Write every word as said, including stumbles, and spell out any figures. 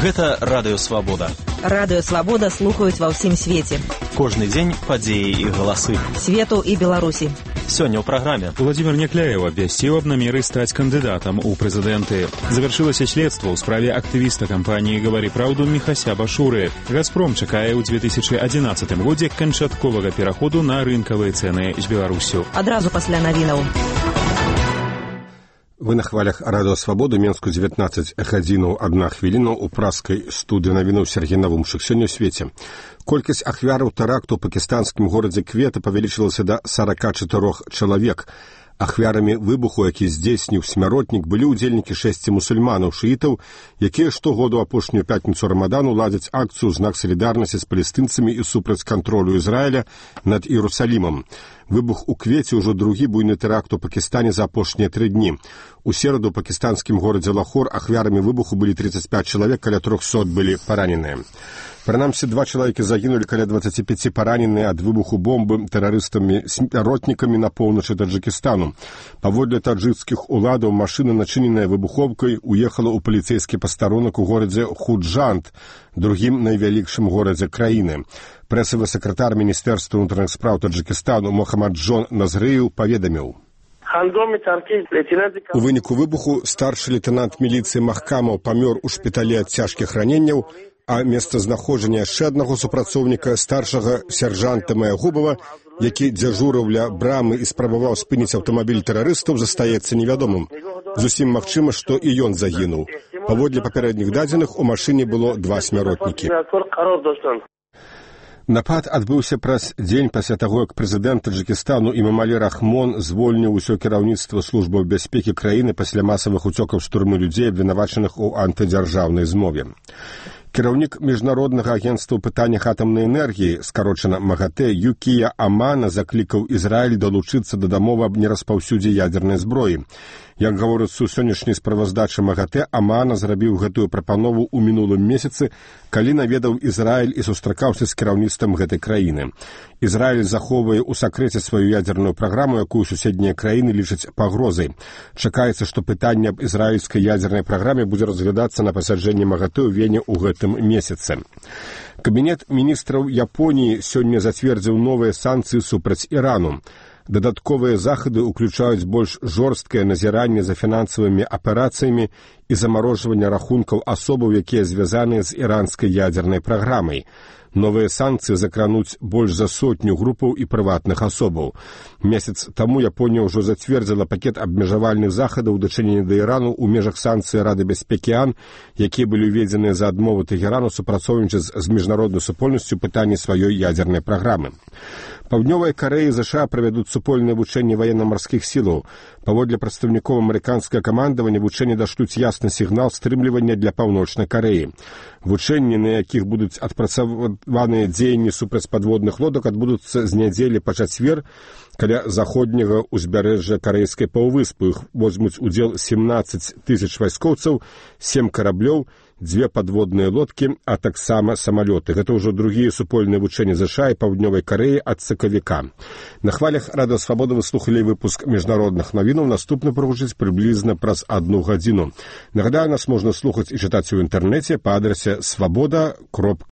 Гэта Радыё Свабода. Радыё Свабода слухаюць ва ўсім свеце. Кожны дзень падзеі і галасы. Свету і Беларусі. Сёння ў праграме. Владимир Некляев абвясціў аб намеры стаць кандыдатам у прэзідэнты. Завяршылася следства ў справе актывіста кампаніі «Гавары праўду» Міхася Башуры. «Газпром» чакае ў две тысячы адзінаццатым годзе канчатковага пераходу на рынкавыя цэны з Беларусю. Адразу пасля навінаў. Вы на хвалях Радыё Свабода, Менску дзевятнаццаць гадзінаў адна хвіліна ў праскай студыі навінаў Сергей Навумшык. Сёння ў свеце. Колькасць ахвяраў тэракту ў пакістанскім горадзе Квета павялічылася да сарака чатырох чалавек. Ахвярамі выбуху, які здзейсніў смяротнік, былі ўдзельнікі шэсці мусульманаў, шыітаў, якія штогоду апошнюю пятніцу рамадану ладзяць акцыю ў знак салідарнасці з палестынцамі і супраць кантролю Ізраіля над Іерусалімам. Выбух у Квеце ўжо другі буйны тэракт у Пакістане за апошнія тры дні. У сераду ў пакістанскім горадзе Лахор ахвярамі выбуху былі тридцать пять чалавек, каля трохсот былі параненыя. Прынамсі, два чалавекі загінулі, каля двадцать пять параненыя ад выбуху бомбы тэрарыстамі-смяротнікамі на поўначы Таджыкістану. Паводле таджыкскіх уладаў, машына, начыненая выбуховкай, уехала ў паліцэйскі пастарунак у горадзе Худжант, другім найвялікшым горадзе краіны. Прэсавы сакратар Міністэрства ўнутраных спраў Таджыкістану Мохаммаджон Назрыеў паведаміў. У выніку выбуху старшы лейтэнант міліцыі Махкамаў памёр у шпіталі ад цяжкіх раненняў, а месцазнаходжання яшчэ аднаго супрацоўніка, старшага сяржанта Маягубава, які дзяжурыў ля брамы і спрабаваў спыніць аўтамабіль тэрарыстаў, застаецца невядомым. Зусім магчыма, што і ён загінуў. Паводле папярэдніх дадзеных, у машыне было два смяротнікі. Напад адбыўся праз дзень пасля таго, як прэзідэнт Таджыкістану Имамалі Рахмон звольніў усё кіраўніцтва службаў бяспекі краіны пасля масавых уцёкаў з турмы людзей, абвінавачаных у антыдзяржаўнай змове. Кіраўнік міжнароднага агенцтва ў пытаннях атамнай энергіі, скарочана МАГАТЭ, Юкія Амана заклікаў Ізраіль далучыцца да дамовы аб нераспаўсюдзе ядзернай зброі. Як гаворыцца ў сённяшняй справаздачы МАГАТЭ, Амана зрабіў гэтую прапанову ў мінулым месяцы, калі наведаў Ізраіль і сустракаўся з кіраўніцтвам гэтай краіны. Ізраіль захоўвае ў сакрэце сваю ядзерную праграму, якую суседнія краіны лічаць пагрозай. Чакаецца, што пытанне аб ізраільскай ядзернай праграме будзе разглядацца на пасяджэнні МАГАТЭ ў Вене ў гэтым месяцы. Кабінет міністраў Японіі сёння зацвердзіў новыя санкцыі супраць Ірану. Дадатковыя захады ўключаюць больш жорсткае назіранне за фінансавымі аперацыямі і замарожванне рахункаў асобаў, якія звязаныя з іранскай ядзернай праграмай. Новыя санкцыі закрануць больш за сотню групаў і прыватных асобаў. Месяц таму Японія ўжо зацвердзіла пакет абмежавальных захадаў у дачыненні да Ірану ў межах санкцый Рады бяспекі АН, якія былі ўведзеныя за адмову Тэхерану супрацоўнічаць з міжнароднай супольнасцю пытанні сваёй ядзернай праграмы. Паўднёвая Карэя і ЗША правядуць супольнае вучэнне ваенна-марскіх сілаў. Паводле прадстаўнікоў амерыканскага камандавання вучэнні дашлюць ясны сігнал стрымлівання для Паўночнай Карэі. Вучэнні, на якіх будуць адпрацаваныя дзеянні супраць падводных лодак, адбудуцца з нядзелі па чацвер каля заходняга ўзбярэжжа карэйскай паўвыспы. Іх возьмуць удзел семнаццаць тысяч вайскоўцаў, сем караблёў, дзве падводныя лодкі, а таксама самалёты. Гэта ўжо другія супольныя вучэнні ЗША і Паўднёвай Карэі ад сакавіка. На хвалях Радыё Свабода вы слухалі выпуск міжнародных навінаў. Наступны прагучыць прыблізна праз адну гадзіну. Нагадаю, нас можна слухаць і чытаць у інтэрнэце па адрасе свабода кропка